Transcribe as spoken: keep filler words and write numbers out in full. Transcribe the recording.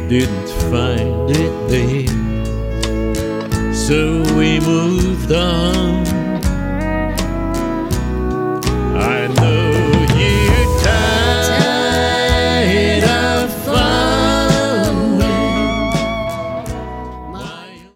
didn't find it there. So we moved on